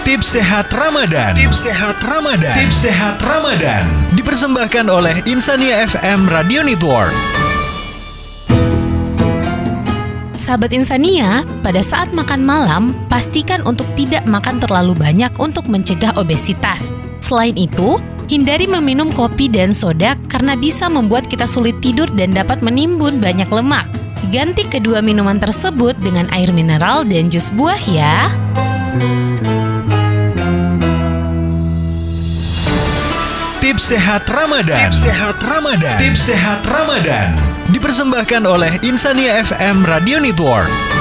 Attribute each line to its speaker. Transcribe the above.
Speaker 1: Tips Sehat Ramadan. Tips Sehat Ramadan. Tips Sehat Ramadan. Dipersembahkan oleh Insania FM Radio Network.
Speaker 2: Sahabat Insania, pada saat makan malam, pastikan untuk tidak makan terlalu banyak untuk mencegah obesitas. Selain itu, hindari meminum kopi dan soda karena bisa membuat kita sulit tidur dan dapat menimbun banyak lemak. Ganti kedua minuman tersebut dengan air mineral dan jus buah ya.
Speaker 1: Tips Sehat Ramadan. Tips Sehat Ramadan. Tips Sehat Ramadan. Dipersembahkan oleh Insania FM Radio Network.